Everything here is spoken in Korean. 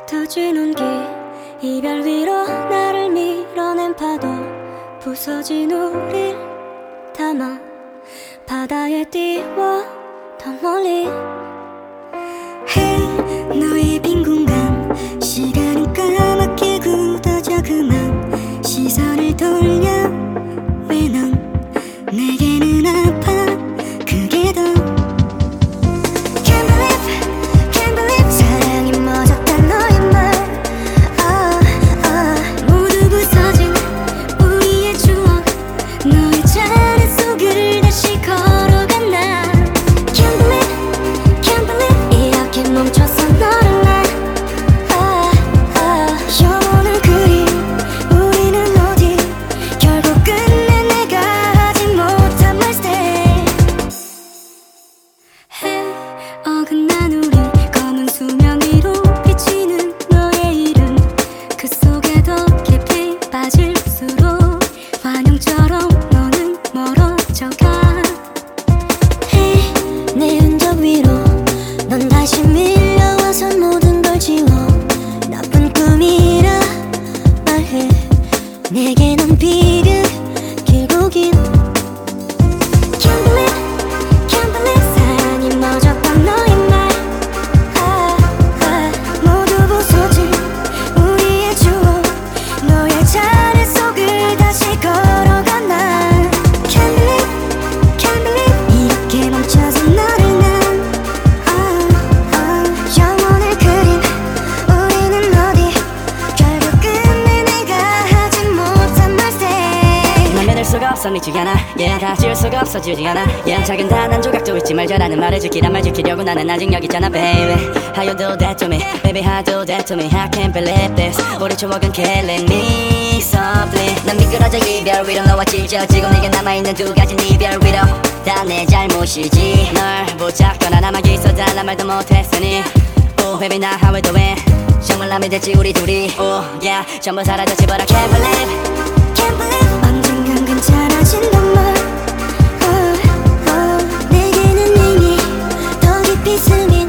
터진 온기 이별 위로 나를 밀어낸 파도 부서진 우릴 담아 바다에 띄워 더 멀리 Hey 너의 빈 공간 시간은 까맣게 굳어져 그만 시선을 돌려 왜 넌 내게는 아파 그게 더 Can't believe, can't believe 사랑이 멎었단 너의 말 모두 부서진 우리의 추억 너의 잔해 속을 다시 걸어간 나 Can't believe, can't believe 이렇게 멈춰서 너를 난 영원한 그림 우리는 어디 결국 끝내 내가 하지 못한 말 stay Hey 어긋난 우리 검은 수면 위로 비치는 너의 이름 그 속에 더 깊이 빠질수록 환영처럼 너는 멀어져가 Hey 내 흔적 위로 넌 다시 밀려와서 모든 걸 지워 나쁜 꿈이라 말해 내게 넌 비극 길고 긴 Can't believe, can't believe 사랑이 멎었던 너의 말 모두 부서진 우리의 추억 너의 잔해 속을 다시 걸어간 난 Can't believe, can't believe 이렇게 멈춰서 너를 난 영원의 그림 우리는 어디 결국 끝내 내가 하지 못한 말 stay 난 믿을 수가 없어 미치지 않아 yeah, 다 지울 수가 없어 지우지 않아 yeah, 작은 단 한 조각도 잊지 말자라는 말을 지키란 말 지키려고 나는 아직 여기 있잖아 baby How you do that to me baby how do that to me I can't believe this 우리 추억은 killing me softly 난 미끄러져 이별 위로 너와 찢어지고 내게 남아있는 두 가지 이별 위로 다 내 잘못이지 널 붙잡거나 남아 있어달란 말도 못했으니 Oh baby now how we doing 정말 남이 됐지 우리 둘이 Oh yeah 전부 사라졌지 but I can't believe Can't believe 언젠간 괜찮아진단 말 내게는 이미 더 깊이 스며